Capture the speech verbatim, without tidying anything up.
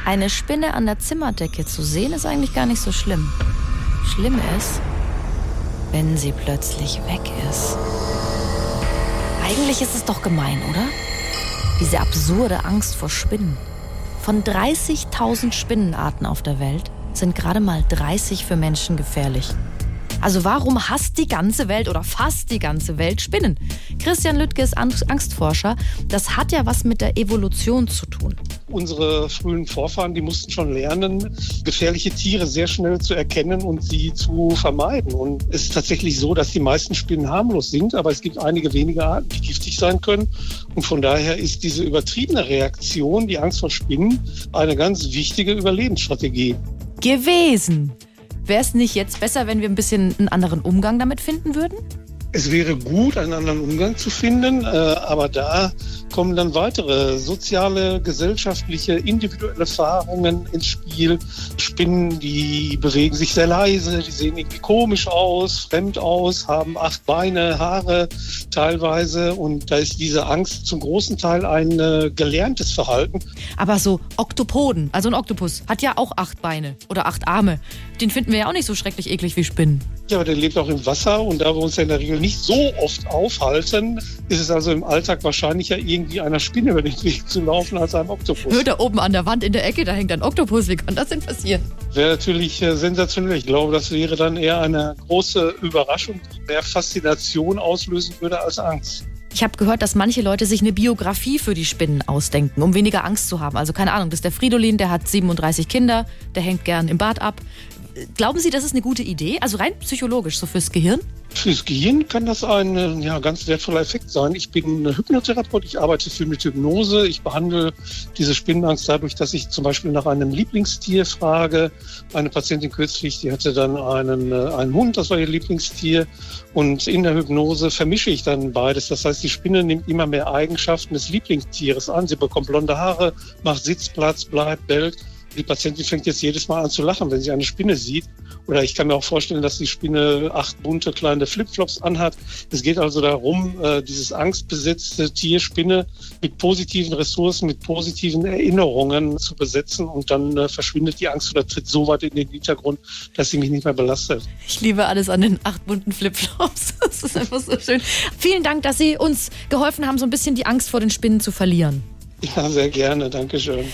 Eine Spinne an der Zimmerdecke zu sehen, ist eigentlich gar nicht so schlimm. Schlimm ist, wenn sie plötzlich weg ist. Eigentlich ist es doch gemein, oder? Diese absurde Angst vor Spinnen. Von dreißigtausend Spinnenarten auf der Welt sind gerade mal dreißig für Menschen gefährlich. Also warum hasst die ganze Welt oder fast die ganze Welt Spinnen? Christian Lüttke ist Angstforscher. Das hat ja was mit der Evolution zu tun. Unsere frühen Vorfahren, die mussten schon lernen, gefährliche Tiere sehr schnell zu erkennen und sie zu vermeiden. Und es ist tatsächlich so, dass die meisten Spinnen harmlos sind, aber es gibt einige wenige Arten, die giftig sein können. Und von daher ist diese übertriebene Reaktion, die Angst vor Spinnen, eine ganz wichtige Überlebensstrategie gewesen. Wäre es nicht jetzt besser, wenn wir ein bisschen einen anderen Umgang damit finden würden? Es wäre gut, einen anderen Umgang zu finden, äh, aber da kommen dann weitere soziale, gesellschaftliche, individuelle Erfahrungen ins Spiel. Spinnen, die bewegen sich sehr leise, die sehen irgendwie komisch aus, fremd aus, haben acht Beine, Haare teilweise. Und da ist diese Angst zum großen Teil ein äh, gelerntes Verhalten. Aber so Oktopoden, also ein Oktopus, hat ja auch acht Beine oder acht Arme. Den finden wir ja auch nicht so schrecklich eklig wie Spinnen. Ja, aber der lebt auch im Wasser und da wir uns ja in der Regel nicht so oft aufhalten, ist es also im Alltag wahrscheinlicher, irgendwie einer Spinne über den Weg zu laufen als einem Oktopus. Hör, da oben an der Wand in der Ecke, da hängt ein Oktopus. Wie kann das denn passieren? Wäre natürlich äh, sensationell. Ich glaube, das wäre dann eher eine große Überraschung, die mehr Faszination auslösen würde als Angst. Ich habe gehört, dass manche Leute sich eine Biografie für die Spinnen ausdenken, um weniger Angst zu haben. Also keine Ahnung, das ist der Fridolin, der hat siebenunddreißig Kinder, der hängt gern im Bad ab. Glauben Sie, das ist eine gute Idee? Also rein psychologisch, so fürs Gehirn? Fürs Gehirn kann das ein ja, ganz wertvoller Effekt sein. Ich bin Hypnotherapeut, ich arbeite viel mit Hypnose. Ich behandle diese Spinnenangst dadurch, dass ich zum Beispiel nach einem Lieblingstier frage. Eine Patientin kürzlich, die hatte dann einen, einen Hund, das war ihr Lieblingstier. Und in der Hypnose vermische ich dann beides. Das heißt, die Spinne nimmt immer mehr Eigenschaften des Lieblingstieres an. Sie bekommt blonde Haare, macht Sitzplatz, bleibt, bellt. Die Patientin fängt jetzt jedes Mal an zu lachen, wenn sie eine Spinne sieht. Oder ich kann mir auch vorstellen, dass die Spinne acht bunte kleine Flipflops anhat. Es geht also darum, dieses angstbesetzte Tier, Spinne, mit positiven Ressourcen, mit positiven Erinnerungen zu besetzen. Und dann verschwindet die Angst oder tritt so weit in den Hintergrund, dass sie mich nicht mehr belastet. Ich liebe alles an den acht bunten Flipflops. Das ist einfach so schön. Vielen Dank, dass Sie uns geholfen haben, so ein bisschen die Angst vor den Spinnen zu verlieren. Ja, sehr gerne. Dankeschön.